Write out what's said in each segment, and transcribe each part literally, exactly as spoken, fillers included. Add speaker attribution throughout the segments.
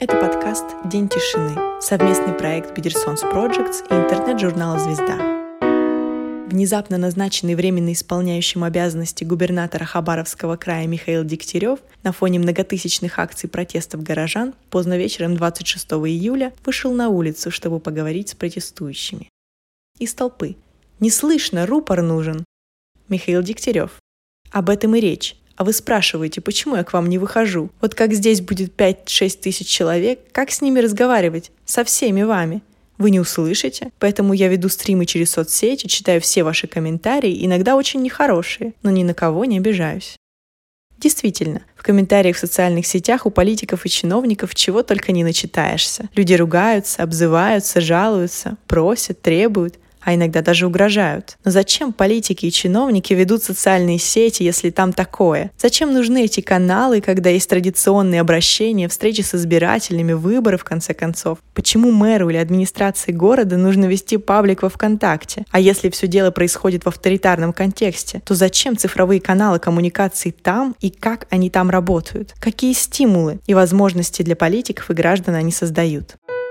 Speaker 1: Это подкаст «День тишины», совместный проект Peterson's Projects и интернет-журнала «Звезда». Внезапно назначенный временно исполняющим обязанности губернатора Хабаровского края Михаил Дегтярев на фоне многотысячных акций протестов горожан поздно вечером двадцать шестого июля вышел на улицу, чтобы поговорить с протестующими. Из толпы: «Не слышно, рупор нужен!» Михаил Дегтярев: «Об этом и речь. А вы спрашиваете, почему я к вам не выхожу? Вот как здесь будет пять-шесть тысяч человек, как с ними разговаривать? Со всеми вами. Вы не услышите, поэтому я веду стримы через соцсети, читаю все ваши комментарии, иногда очень нехорошие, но ни на кого не обижаюсь». Действительно, в комментариях в социальных сетях у политиков и чиновников чего только не начитаешься. Люди ругаются, обзываются, жалуются, просят, требуют, а иногда даже угрожают. Но зачем политики и чиновники ведут социальные сети, если там такое? Зачем нужны эти каналы, когда есть традиционные обращения, встречи с избирателями, выборы в конце концов? Почему мэру или администрации города нужно вести паблик во ВКонтакте? А если все дело происходит в авторитарном контексте, то зачем цифровые каналы коммуникации там и как они там работают? Какие стимулы и возможности для политиков и граждан они создают?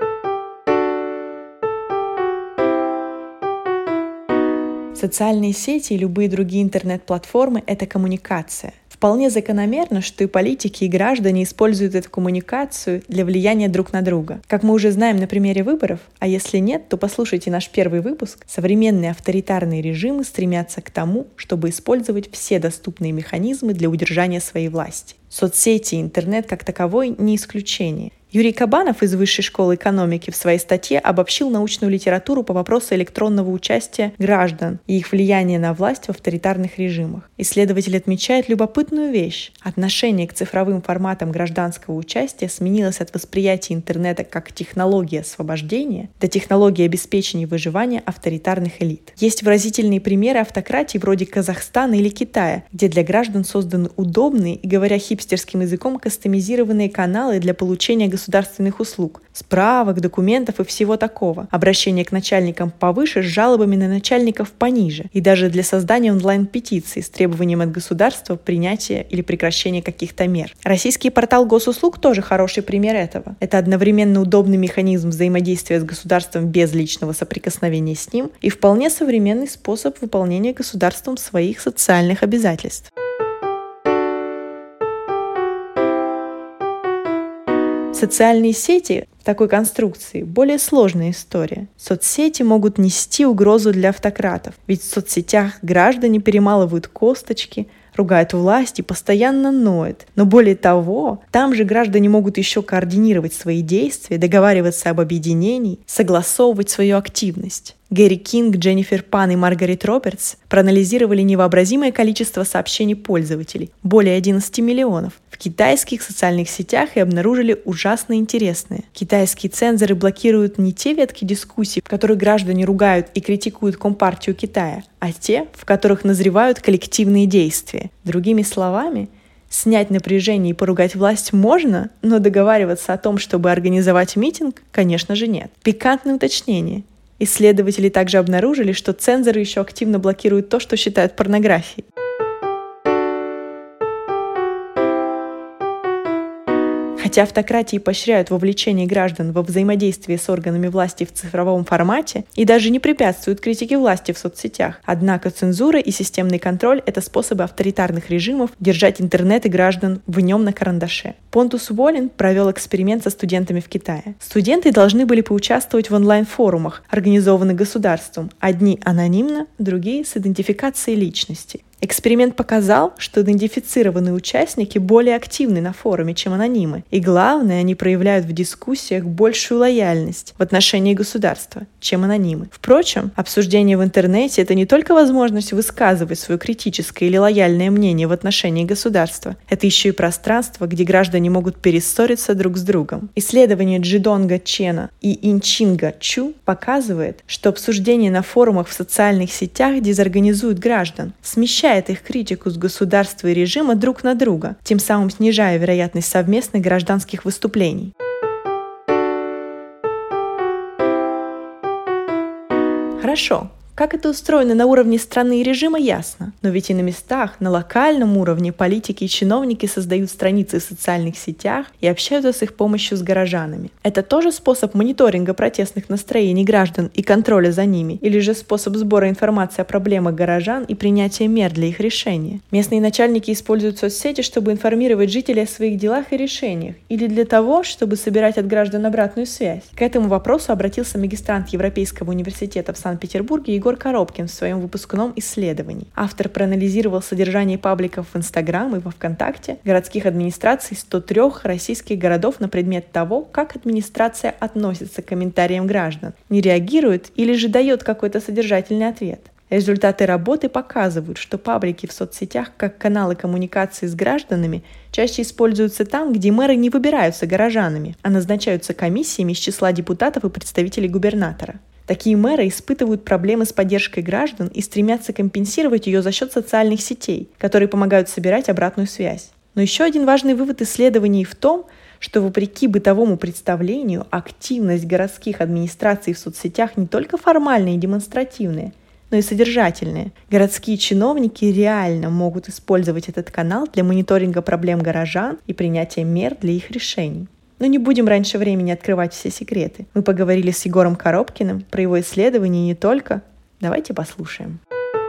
Speaker 1: Социальные сети и любые другие интернет-платформы — это коммуникация. Вполне закономерно, что и политики, и граждане используют эту коммуникацию для влияния друг на друга. Как мы уже знаем на примере выборов, а если нет, то послушайте наш первый выпуск, современные авторитарные режимы стремятся к тому, чтобы использовать все доступные механизмы для удержания своей власти. Соцсети и интернет как таковой не исключение. Юрий Кабанов из Высшей школы экономики в своей статье обобщил научную литературу по вопросу электронного участия граждан и их влияния на власть в авторитарных режимах. Исследователь отмечает любопытную вещь. Отношение к цифровым форматам гражданского участия сменилось от восприятия интернета как технологии освобождения до технологии обеспечения выживания авторитарных элит. Есть выразительные примеры автократий вроде Казахстана или Китая, где для граждан созданы удобные и, говоря хипстерским языком, кастомизированные каналы для получения государственных услуг, справок, документов и всего такого, обращение к начальникам повыше с жалобами на начальников пониже, и даже для создания онлайн-петиций с требованием от государства принятия или прекращения каких-то мер. Российский портал госуслуг тоже хороший пример этого. Это одновременно удобный механизм взаимодействия с государством без личного соприкосновения с ним и вполне современный способ выполнения государством своих социальных обязательств. Социальные сети в такой конструкции — более сложная история. Соцсети могут нести угрозу для автократов, ведь в соцсетях граждане перемалывают косточки, ругают власть и постоянно ноют. Но более того, там же граждане могут еще координировать свои действия, договариваться об объединении, согласовывать свою активность. Гэри Кинг, Дженнифер Пан и Маргарет Робертс проанализировали невообразимое количество сообщений пользователей – более одиннадцати миллионов – в китайских социальных сетях и обнаружили ужасно интересное. Китайские цензоры блокируют не те ветки дискуссий, в которых граждане ругают и критикуют Компартию Китая, а те, в которых назревают коллективные действия. Другими словами, снять напряжение и поругать власть можно, но договариваться о том, чтобы организовать митинг, конечно же, нет. Пикантное уточнение. Исследователи также обнаружили, что цензоры еще активно блокируют то, что считают порнографией. Хотя автократии поощряют вовлечение граждан во взаимодействие с органами власти в цифровом формате и даже не препятствуют критике власти в соцсетях, однако цензура и системный контроль — это способы авторитарных режимов держать интернет и граждан в нем на карандаше. Понтус Уоллен провел эксперимент со студентами в Китае. Студенты должны были поучаствовать в онлайн-форумах, организованных государством, одни анонимно, другие с идентификацией личности. Эксперимент показал, что идентифицированные участники более активны на форуме, чем анонимы. И главное, они проявляют в дискуссиях большую лояльность в отношении государства, чем анонимы. Впрочем, обсуждение в интернете — это не только возможность высказывать свое критическое или лояльное мнение в отношении государства. Это еще и пространство, где граждане могут перессориться друг с другом. Исследование Джидонга Чена и Инчинга Чу показывает, что обсуждение на форумах в социальных сетях дезорганизует граждан, смещает их критику с государства и режима друг на друга, тем самым снижая вероятность совместных гражданских выступлений. Хорошо, Как это устроено на уровне страны и режима, ясно. Но ведь и на местах, на локальном уровне политики и чиновники создают страницы в социальных сетях и общаются с их помощью с горожанами. Это тоже способ мониторинга протестных настроений граждан и контроля за ними, или же способ сбора информации о проблемах горожан и принятия мер для их решения? Местные начальники используют соцсети, чтобы информировать жителей о своих делах и решениях, или для того, чтобы собирать от граждан обратную связь? К этому вопросу обратился магистрант Европейского университета в Санкт-Петербурге Егор Коробкин в своем выпускном исследовании. Автор проанализировал содержание пабликов в Инстаграм и во Вконтакте городских администраций сто трёх российских городов на предмет того, как администрация относится к комментариям граждан, не реагирует или же дает какой-то содержательный ответ. Результаты работы показывают, что паблики в соцсетях как каналы коммуникации с гражданами чаще используются там, где мэры не выбираются горожанами, а назначаются комиссиями из числа депутатов и представителей губернатора. Такие мэры испытывают проблемы с поддержкой граждан и стремятся компенсировать ее за счет социальных сетей, которые помогают собирать обратную связь. Но еще один важный вывод исследований в том, что вопреки бытовому представлению, активность городских администраций в соцсетях не только формальная и демонстративная, но и содержательные. Городские чиновники реально могут использовать этот канал для мониторинга проблем горожан и принятия мер для их решений. Но не будем раньше времени открывать все секреты. Мы поговорили с Егором Коробкиным про его исследования и не только. Давайте послушаем.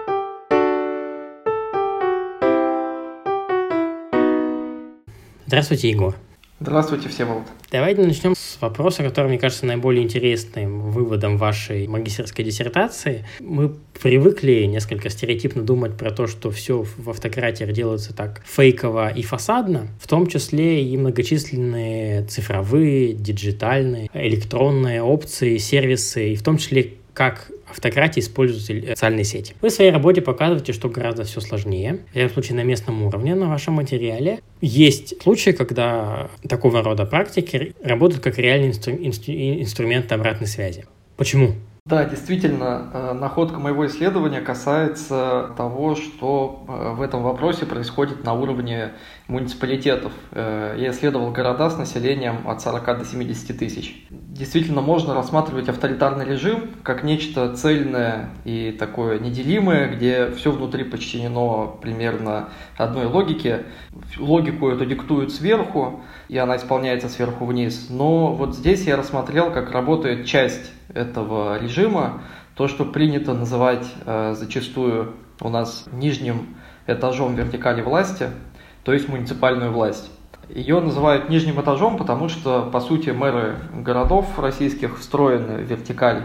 Speaker 2: Здравствуйте, Егор.
Speaker 3: Здравствуйте, Всеволод.
Speaker 2: Давайте начнем с вопроса, который, мне кажется, наиболее интересным выводом вашей магистерской диссертации. Мы привыкли несколько стереотипно думать про то, что все в автократиях делается так фейково и фасадно, в том числе и многочисленные цифровые, диджитальные, электронные опции, сервисы, и в том числе как автократии используют социальные сети. Вы в своей работе показываете, что гораздо все сложнее. В этом случае на местном уровне, на вашем материале. Есть случаи, когда такого рода практики работают как реальный инстру- инстру- инструмент обратной связи. Почему?
Speaker 3: Да, действительно, находка моего исследования касается того, что в этом вопросе происходит на уровне муниципалитетов. Я исследовал города с населением от сорока до семидесяти тысяч. Действительно, можно рассматривать авторитарный режим как нечто цельное и такое неделимое, где все внутри подчинено примерно одной логике. Логику эту диктуют сверху, и она исполняется сверху вниз. Но вот здесь я рассмотрел, как работает часть этого режима, то, что принято называть э, зачастую у нас нижним этажом вертикали власти, то есть муниципальную власть. Ее называют нижним этажом, потому что, по сути, мэры городов российских встроены в вертикаль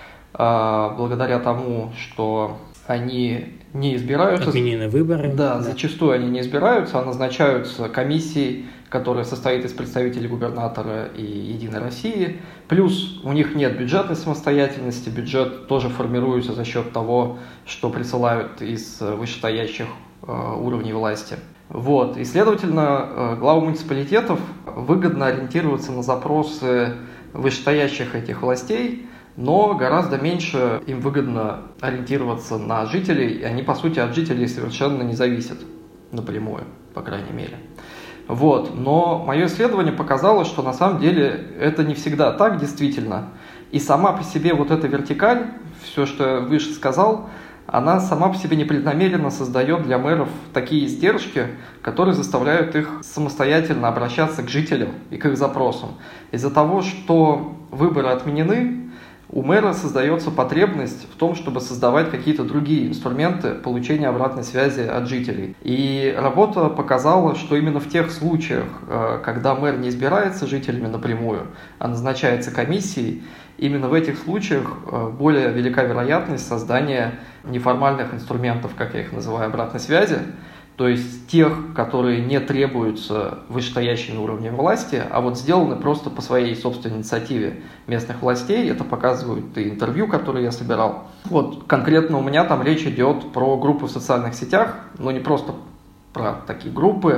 Speaker 3: э, благодаря тому, что они не избираются.
Speaker 2: Отменены выборы.
Speaker 3: Да,
Speaker 2: да,
Speaker 3: зачастую они не избираются, а назначаются комиссией, которая состоит из представителей губернатора и Единой России. Плюс у них нет бюджетной самостоятельности, бюджет тоже формируется за счет того, что присылают из вышестоящих э, уровней власти. Вот. И, следовательно, э, главам муниципалитетов выгодно ориентироваться на запросы вышестоящих этих властей, но гораздо меньше им выгодно ориентироваться на жителей, и они, по сути, от жителей совершенно не зависят напрямую, по крайней мере. Вот. Но мое исследование показало, что на самом деле это не всегда так, действительно. И сама по себе вот эта вертикаль, все, что я выше сказал, она сама по себе непреднамеренно создает для мэров такие издержки, которые заставляют их самостоятельно обращаться к жителям и к их запросам. Из-за того, что выборы отменены, у мэра создается потребность в том, чтобы создавать какие-то другие инструменты получения обратной связи от жителей. И работа показала, что именно в тех случаях, когда мэр не избирается жителями напрямую, а назначается комиссией, именно в этих случаях более велика вероятность создания неформальных инструментов, как я их называю, обратной связи, то есть тех, которые не требуются вышестоящим уровнем власти, а вот сделаны просто по своей собственной инициативе местных властей. Это показывают и интервью, которые я собирал. Вот конкретно у меня там речь идет про группы в социальных сетях, но не просто про такие группы,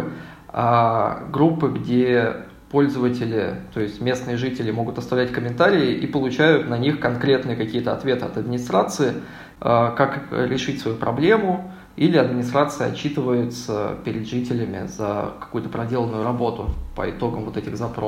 Speaker 3: а группы, где пользователи, то есть местные жители, могут оставлять комментарии и получают на них конкретные какие-то ответы от администрации, как решить свою проблему, или администрация отчитывается перед жителями за какую-то проделанную работу по итогам вот этих запросов.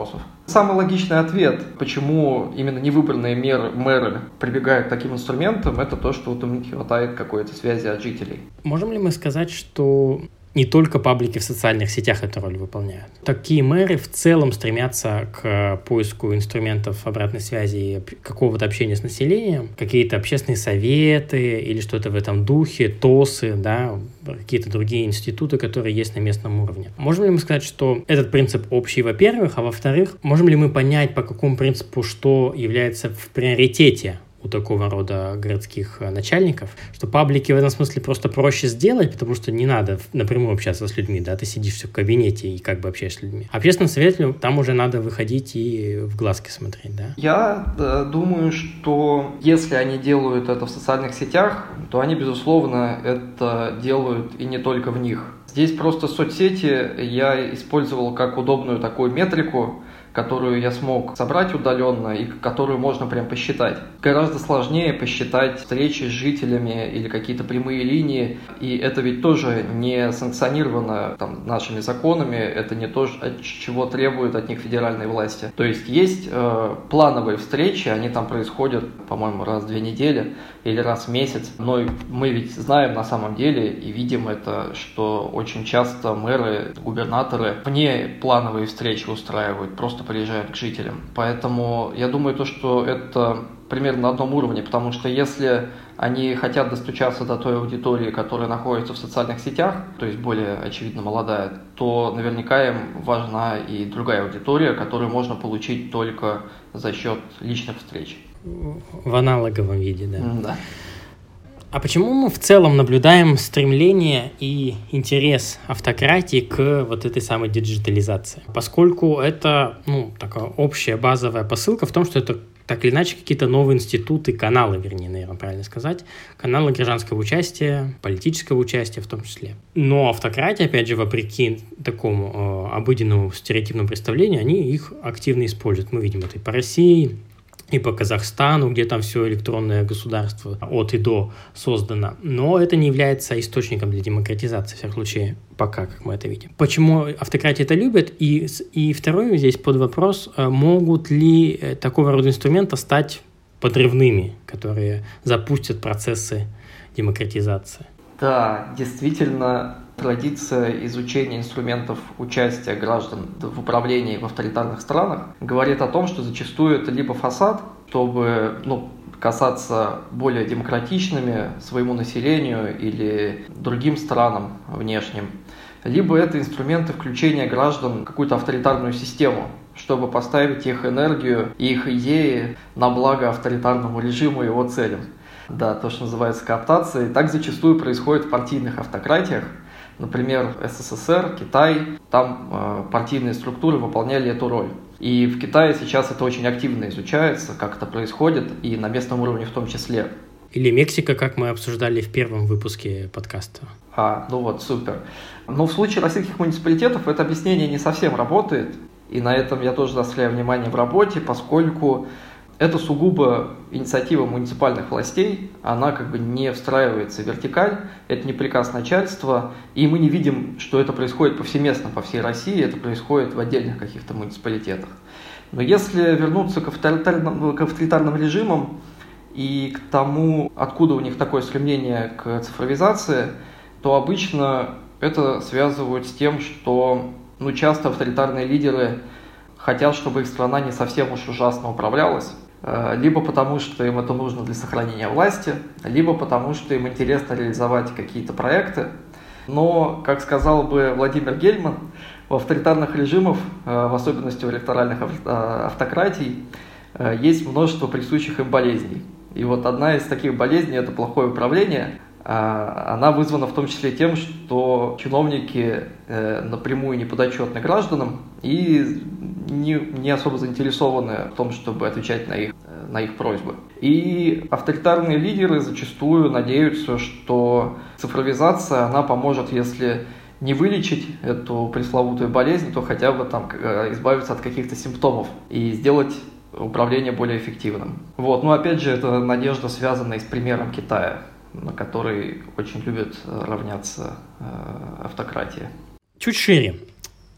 Speaker 3: Самый логичный ответ, почему именно невыбранные меры, мэры прибегают к таким инструментам, это то, что вот им не хватает какой-то связи от жителей.
Speaker 2: Можем ли мы сказать, что не только паблики в социальных сетях эту роль выполняют? Такие мэры в целом стремятся к поиску инструментов обратной связи, какого-то общения с населением, какие-то общественные советы или что-то в этом духе, ТОСы, да, какие-то другие институты, которые есть на местном уровне. Можем ли мы сказать, что этот принцип общий, во-первых, а во-вторых, можем ли мы понять, по какому принципу что является в приоритете у такого рода городских начальников, что паблики в этом смысле просто проще сделать, потому что не надо напрямую общаться с людьми, да, ты сидишь все в кабинете и как бы общаешься с людьми. Общественным советом там уже надо выходить и в глазки смотреть, да?
Speaker 3: Я э, думаю, что если они делают это в социальных сетях, то они, безусловно, это делают и не только в них. Здесь просто соцсети я использовал как удобную такую метрику, которую я смог собрать удаленно и которую можно прям посчитать. Гораздо сложнее посчитать встречи с жителями или какие-то прямые линии, и это ведь тоже не санкционировано там, нашими законами, это не то, чего требуют от них федеральные власти. То есть есть э, плановые встречи, они там происходят, по-моему, раз в две недели или раз в месяц, но мы ведь знаем на самом деле и видим это, что очень часто мэры, губернаторы вне плановые встречи устраивают, просто приезжают к жителям. Поэтому я думаю, то, что это примерно на одном уровне, потому что если они хотят достучаться до той аудитории, которая находится в социальных сетях, то есть более, очевидно, молодая, то наверняка им важна и другая аудитория, которую можно получить только за счет личных встреч.
Speaker 2: В аналоговом виде, да.
Speaker 3: Да.
Speaker 2: А почему мы в целом наблюдаем стремление и интерес автократии к вот этой самой диджитализации? Поскольку это, ну, такая общая базовая посылка в том, что это так или иначе какие-то новые институты, каналы, вернее, наверное, правильно сказать, каналы гражданского участия, политического участия в том числе. Но автократия, опять же, вопреки такому э, обыденному стереотипному представлению, они их активно используют. Мы видим это и по России, и по Казахстану, где там все электронное государство от и до создано. Но это не является источником для демократизации, в всяком случае, пока, как мы это видим. Почему автократии это любят? И, и второй здесь под вопрос, могут ли такого рода инструменты стать подрывными, которые запустят процессы демократизации?
Speaker 3: Да, действительно, традиция изучения инструментов участия граждан в управлении в авторитарных странах говорит о том, что зачастую это либо фасад, чтобы ну, касаться более демократичными своему населению или другим странам внешним, либо это инструменты включения граждан в какую-то авторитарную систему, чтобы поставить их энергию и их идеи на благо авторитарному режиму и его целям. Да, то, что называется кооптацией. Так зачастую происходит в партийных автократиях. Например, СССР, Китай, там э, партийные структуры выполняли эту роль. И в Китае сейчас это очень активно изучается, как это происходит, и на местном уровне в том числе.
Speaker 2: Или Мексика, как мы обсуждали в первом выпуске подкаста.
Speaker 3: А, ну вот, супер. Но в случае российских муниципалитетов это объяснение не совсем работает, и на этом я тоже заостряю внимание в работе, поскольку это сугубо инициатива муниципальных властей, она как бы не встраивается в вертикаль, это не приказ начальства, и мы не видим, что это происходит повсеместно по всей России, это происходит в отдельных каких-то муниципалитетах. Но если вернуться к авторитарным, к авторитарным режимам и к тому, откуда у них такое стремление к цифровизации, то обычно это связывают с тем, что ну, часто авторитарные лидеры хотят, чтобы их страна не совсем уж ужасно управлялась, либо потому, что им это нужно для сохранения власти, либо потому, что им интересно реализовать какие-то проекты. Но, как сказал бы Владимир Гельман, в авторитарных режимах, в особенности у электоральных автократий, есть множество присущих им болезней. И вот одна из таких болезней – это плохое управление. Она вызвана в том числе тем, что чиновники напрямую не подотчетны гражданам и не, не особо заинтересованы в том, чтобы отвечать на их, на их просьбы. И авторитарные лидеры зачастую надеются, что цифровизация, она поможет, если не вылечить эту пресловутую болезнь, то хотя бы там избавиться от каких-то симптомов и сделать управление более эффективным. Вот. Но опять же, это надежда, связанная с примером Китая, на который очень любят равняться э, автократия.
Speaker 2: Чуть шире.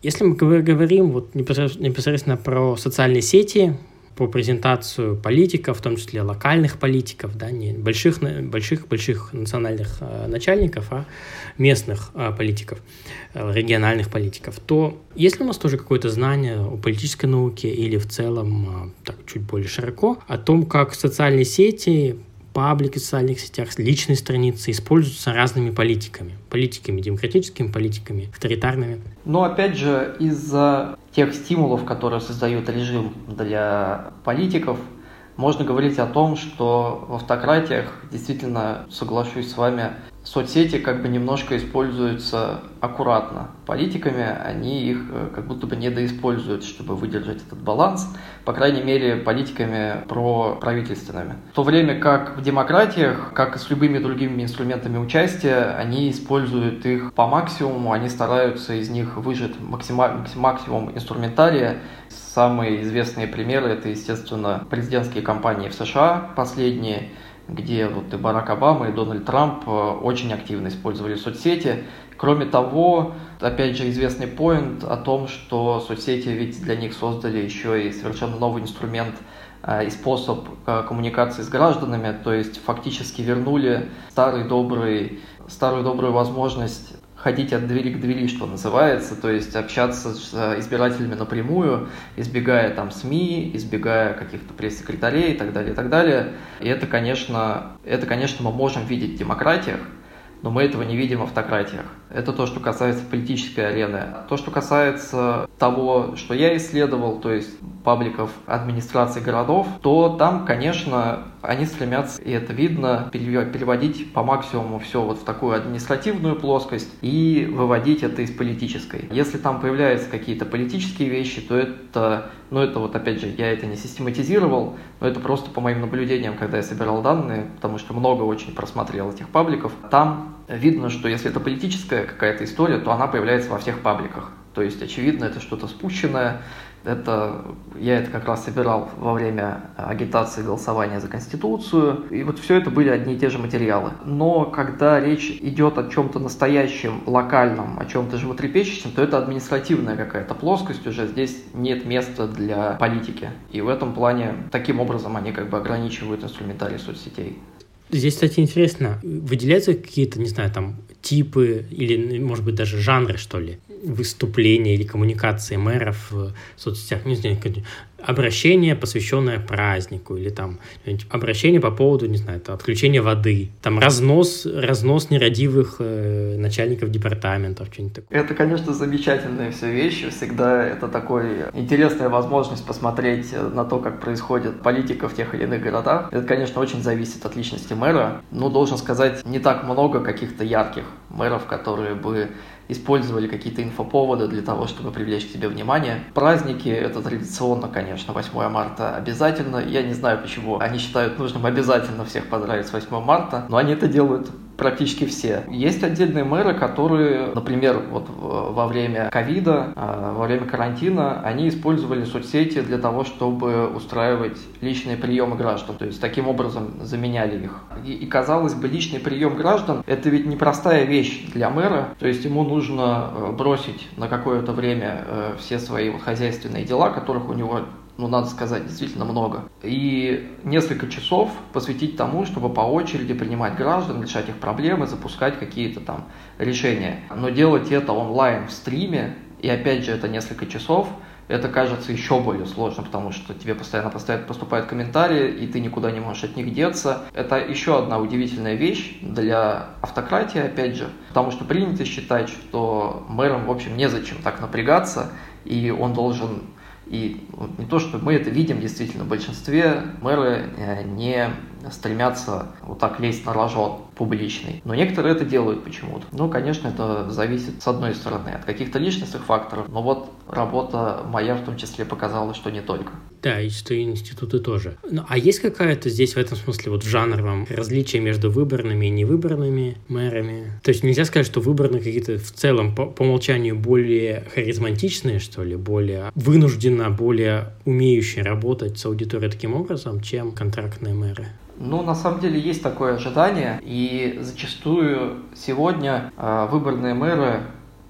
Speaker 2: Если мы говорим вот непосредственно про социальные сети, по презентацию политиков, в том числе локальных политиков, да, не больших, больших, больших национальных э, начальников, а местных э, политиков, э, региональных политиков, то есть ли у нас тоже какое-то знание о политической науке или в целом, э, так, чуть более широко, о том, как социальные сети, паблики в социальных сетях, личные страницы используются разными политиками. Политиками демократическими, политиками авторитарными.
Speaker 3: Но опять же, из-за тех стимулов, которые создает режим для политиков, можно говорить о том, что в автократиях, действительно, соглашусь с вами, соцсети как бы немножко используются аккуратно. Политиками они их как будто бы недоиспользуют, чтобы выдержать этот баланс, по крайней мере, политиками проправительственными. В то время как в демократиях, как и с любыми другими инструментами участия, они используют их по максимуму, они стараются из них выжать максимум, максимум инструментария. Самые известные примеры – это, естественно, президентские кампании в США последние, где вот и Барак Обама, и Дональд Трамп очень активно использовали соцсети. Кроме того, опять же, известный поинт о том, что соцсети ведь для них создали еще и совершенно новый инструмент и способ коммуникации с гражданами, то есть фактически вернули старый добрый, старую добрую возможность ходить от двери к двери, что называется, то есть общаться с избирателями напрямую, избегая там СМИ, избегая каких-то пресс-секретарей и так далее, и так далее. И это, конечно, это, конечно, мы можем видеть в демократиях, но мы этого не видим в автократиях. Это то, что касается политической арены. То, что касается того, что я исследовал, то есть пабликов администрации городов, то там, конечно, они стремятся, и это видно, переводить по максимуму все вот в такую административную плоскость и выводить это из политической. Если там появляются какие-то политические вещи, то это, ну это вот опять же, я это не систематизировал, но это просто по моим наблюдениям, когда я собирал данные, потому что много очень просмотрел этих пабликов, там видно, что если это политическая какая-то история, то она появляется во всех пабликах. То есть, очевидно, это что-то спущенное. Это, я это как раз собирал во время агитации голосования за Конституцию. И вот все это были одни и те же материалы. Но когда речь идет о чем-то настоящем, локальном, о чем-то животрепещущем, то это административная какая-то плоскость уже. Здесь нет места для политики. И в этом плане, таким образом, они как бы ограничивают инструментарий соцсетей.
Speaker 2: Здесь, кстати, интересно, выделяются какие-то, не знаю, там, типы или, может быть, даже жанры, что ли, выступления или коммуникации мэров в соцсетях, не знаю, обращение, посвященное празднику, или там обращение по поводу, не знаю, отключения воды, там разнос, разнос нерадивых э, начальников департаментов, что-нибудь такое.
Speaker 3: Это, конечно, замечательные все вещи, всегда это такой интересная возможность посмотреть на то, как происходит политика в тех или иных городах. Это, конечно, очень зависит от личности мэра, но, должен сказать, не так много каких-то ярких мэров, которые бы использовали какие-то инфоповоды для того, чтобы привлечь к себе внимание. Праздники – это традиционно, конечно, восьмое марта обязательно. Я не знаю, почему они считают нужным обязательно всех поздравить с восьмое марта, но они это делают практически все. Есть отдельные мэры, которые, например, вот во время ковида, во время карантина, они использовали соцсети для того, чтобы устраивать личные приемы граждан. То есть таким образом заменяли их. И, и казалось бы, личный прием граждан – это ведь непростая вещь для мэра. То есть ему нужно бросить на какое-то время все свои вот хозяйственные дела, которых у него, ну, надо сказать, действительно много. И несколько часов посвятить тому, чтобы по очереди принимать граждан, решать их проблемы, запускать какие-то там решения. Но делать это онлайн в стриме, и опять же это несколько часов, это кажется еще более сложно, потому что тебе постоянно поступают комментарии, и ты никуда не можешь от них деться. Это еще одна удивительная вещь для автократии, опять же, потому что принято считать, что мэрам, в общем, незачем так напрягаться, и он должен... И вот не то, что мы это видим действительно в большинстве, мэры не стремятся вот так лезть на рожон публичный. Но некоторые это делают почему-то. Ну, конечно, это зависит, с одной стороны, от каких-то личностных факторов, но вот работа моя в том числе показала, что не только.
Speaker 2: Да, и что институты тоже. Ну, а есть какая-то здесь в этом смысле вот в жанровом различие между выборными и невыборными мэрами? То есть нельзя сказать, что выборные какие-то в целом по, по умолчанию более харизматичные, что ли, более вынужденно, более умеющие работать с аудиторией таким образом, чем контрактные мэры?
Speaker 3: Ну, на самом деле есть такое ожидание, и зачастую сегодня э, выборные мэры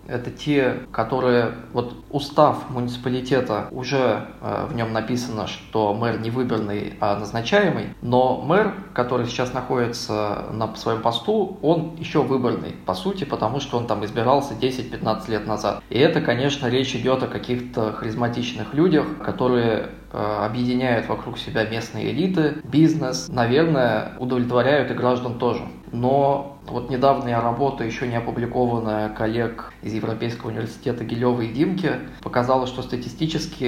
Speaker 3: Это те, которые, вот устав муниципалитета, уже э, в нем написано, что мэр не выборный, а назначаемый, но мэр, который сейчас находится на своем посту, он еще выборный, по сути, потому что он там избирался десять-пятнадцать лет назад. И это, конечно, речь идет о каких-то харизматичных людях, которые э, объединяют вокруг себя местные элиты, бизнес, наверное, удовлетворяют и граждан тоже. Но вот недавняя работа, еще не опубликованная, коллег из Европейского университета Гилева и Димки, показала, что статистически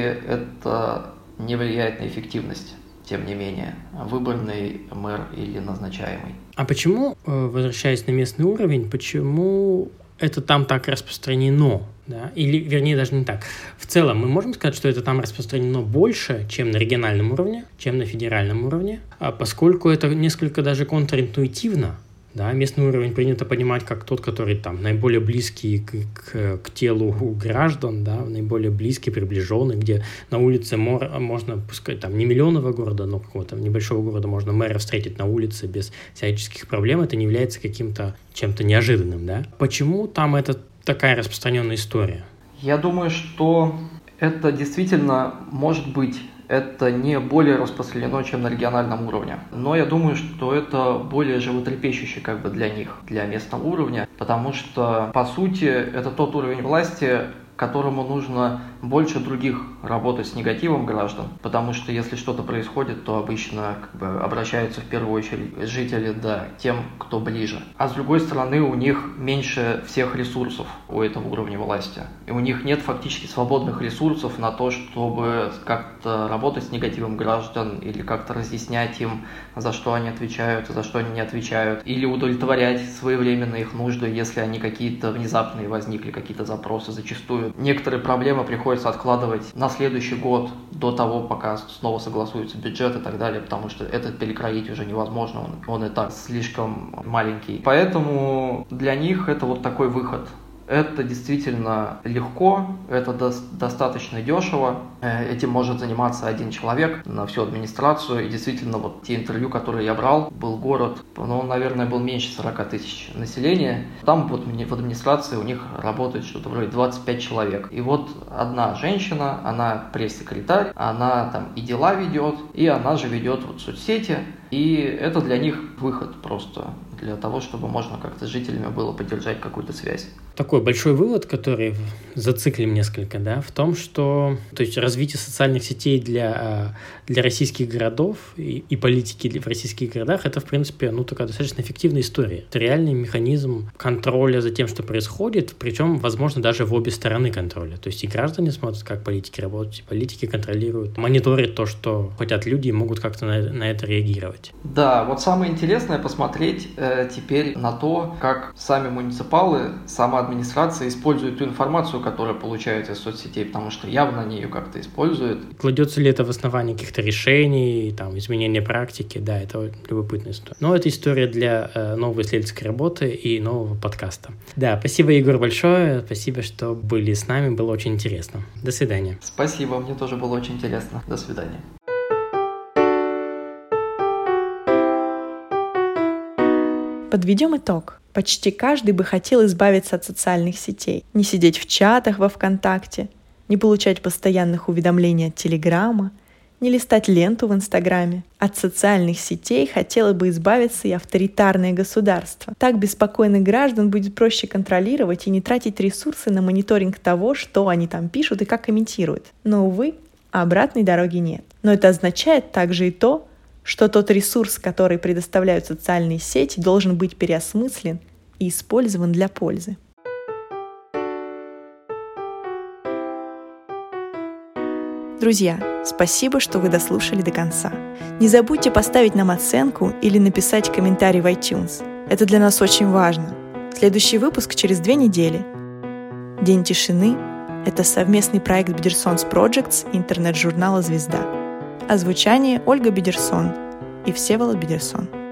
Speaker 3: это не влияет на эффективность. Тем не менее, выборный мэр или назначаемый.
Speaker 2: А почему, возвращаясь на местный уровень, почему это там так распространено? Да? Или, вернее, даже не так. В целом, мы можем сказать, что это там распространено больше, чем на региональном уровне, чем на федеральном уровне, а поскольку это несколько даже контринтуитивно. Да, местный уровень принято понимать как тот, который там наиболее близкий к, к, к телу граждан, да, наиболее близкий, приближенный, где на улице мор, можно, пускай там не миллионного города, но какого-то небольшого города можно мэра встретить на улице без всяческих проблем, это не является каким-то чем-то неожиданным, да? Почему там это такая распространенная история?
Speaker 3: Я думаю, что это действительно может быть. Это не более распространено, чем на региональном уровне. Но я думаю, что это более животрепещуще как бы для них, для местного уровня, потому что, по сути, это тот уровень власти, которому нужно больше других работать с негативом граждан, потому что если что-то происходит, то обычно как бы обращаются в первую очередь жители, да, тем, кто ближе. А с другой стороны, у них меньше всех ресурсов у этого уровня власти. И у них нет фактически свободных ресурсов на то, чтобы как-то работать с негативом граждан или как-то разъяснять им, за что они отвечают, за что они не отвечают, или удовлетворять своевременно их нужды, если они какие-то внезапные возникли, какие-то запросы. Зачастую некоторые проблемы приходится откладывать на следующий год до того, пока снова согласуется бюджет и так далее, потому что этот перекроить уже невозможно, он, он и так слишком маленький. Поэтому для них это вот такой выход. Это действительно легко, это до- достаточно дешево, этим может заниматься один человек на всю администрацию, и действительно вот те интервью, которые я брал, был город, ну, он, наверное, был меньше сорок тысяч населения, там вот в администрации у них работает что-то вроде двадцать пять человек, и вот одна женщина, она пресс-секретарь, она там и дела ведет, и она же ведет вот соцсети, и это для них выход просто, для того, чтобы можно как-то с жителями было поддержать какую-то связь.
Speaker 2: Такой большой вывод, который зациклим несколько, да, в том, что то есть развитие социальных сетей для, для российских городов и, и политики в российских городах, это, в принципе, ну, такая достаточно эффективная история. Это реальный механизм контроля за тем, что происходит, причем, возможно, даже в обе стороны контроля. То есть и граждане смотрят, как политики работают, и политики контролируют, мониторят то, что хотят люди, и могут как-то на, на это реагировать.
Speaker 3: Да, вот самое интересное посмотреть э, теперь на то, как сами муниципалы, сама администрация использует ту информацию, которую получают из соцсетей, потому что явно они ее как-то используют.
Speaker 2: Кладется ли это в основании каких-то решений, там, изменения практики, да, это любопытная история. Но это история для э, новой исследовательской работы и нового подкаста. Да, спасибо, Егор, большое, спасибо, что были с нами, было очень интересно. До свидания.
Speaker 3: Спасибо, мне тоже было очень интересно. До свидания.
Speaker 1: Подведем итог. Почти каждый бы хотел избавиться от социальных сетей, не сидеть в чатах во ВКонтакте, не получать постоянных уведомлений от Телеграма, не листать ленту в Инстаграме. От социальных сетей хотело бы избавиться и авторитарное государство. Так беспокойных граждан будет проще контролировать и не тратить ресурсы на мониторинг того, что они там пишут и как комментируют. Но, увы, обратной дороги нет. Но это означает также и то, что тот ресурс, который предоставляют социальные сети, должен быть переосмыслен и использован для пользы. Друзья, спасибо, что вы дослушали до конца. Не забудьте поставить нам оценку или написать комментарий в iTunes. Это для нас очень важно. Следующий выпуск через две недели. День тишины — это совместный проект Бедерсонс Projects и интернет-журнала «Звезда». Озвучание Ольга Бедерсон и Всеволод Бедерсон.